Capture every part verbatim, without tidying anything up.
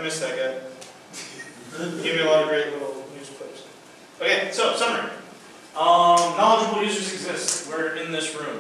miss that guy. Give me a lot of great little news clips. Okay, so summary. Um, knowledgeable users exist. We're in this room.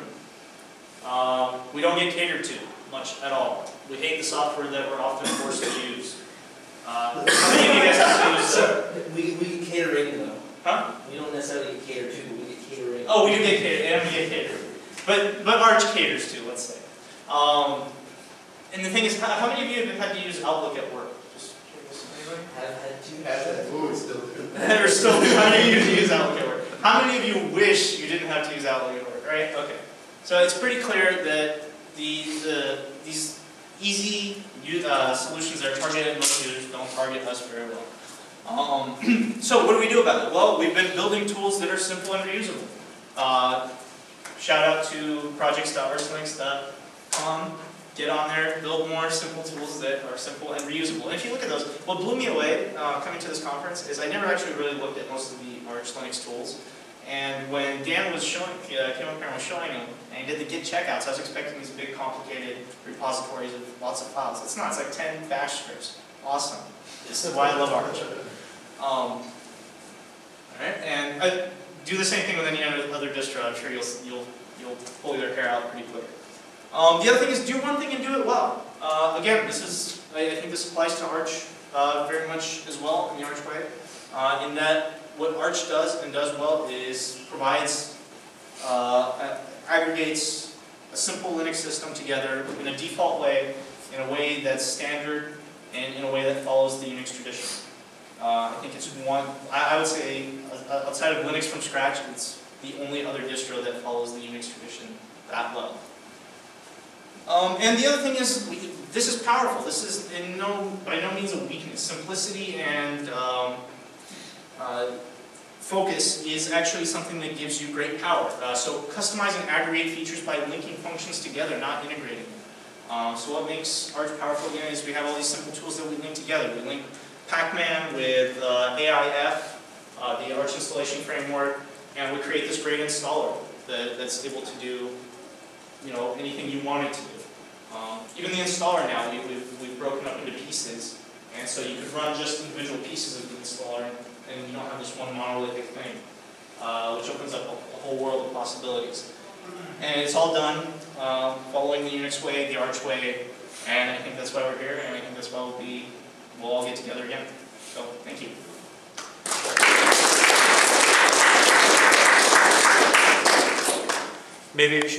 Uh, we don't get catered to much at all. We hate the software that we're often forced to use. Uh, how many of you guys have to use? So, we, we get catering though. Huh? We don't necessarily get catered to, but we get catering. Oh, we do get catered, and we get catered. But, but Arch caters to, let's say. Um, and the thing is, how, how many of you have had to use Outlook at work? Just curious. Anybody? Have had to. Have that. Ooh, still do. Or still, how many of you use Outlook at work? How many of you wish you didn't have to use Outlook at work, right? Okay. So it's pretty clear that the, the, these easy uh, solutions that are targeted at most users don't target us very well. Um, so what do we do about it? Well, we've been building tools that are simple and reusable. Uh, shout out to projects dot arch linux dot com. Get on there, build more simple tools that are simple and reusable. And if you look at those, what blew me away uh, coming to this conference is I never actually really looked at most of the Arch Linux tools. And when Dan was showing, uh, Kim O'Karen was showing them, and he did the git checkouts, I was expecting these big complicated repositories of lots of files. It's not, it's like ten bash scripts. Awesome. This is why I love Arch. Um, Alright, and I do the same thing with any other distro. I'm sure you'll, you'll, you'll pull your hair out pretty quick. Um, the other thing is do one thing and do it well. Uh, again, this is, I, I think this applies to Arch uh, very much as well in the Arch way, uh, in that what Arch does and does well is provides, uh, aggregates a simple Linux system together in a default way, in a way that's standard, and in a way that follows the Unix tradition. Uh, I think it's one, I, I would say, uh, outside of Linux from scratch, it's the only other distro that follows the Unix tradition that well. Um, and the other thing is, we, this is powerful. This is in no, by no means a weakness. Simplicity and um, uh, focus is actually something that gives you great power. Uh, so customize and aggregate features by linking functions together, not integrating them. Um, so what makes Arch powerful again is we have all these simple tools that we link together. We link Pacman with uh, A I F, uh, the Arch installation framework, and we create this great installer that, that's able to do, you know, anything you want it to do. Um, even the installer now, we, we've, we've broken up into pieces, and so you could run just individual pieces of the installer, and you don't have this one monolithic thing, uh, which opens up a, a whole world of possibilities. And it's all done uh, following the Unix way, the Arch way, and I think that's why we're here, and I think that's why we'll be, we'll all get together again. So, thank you. Maybe we should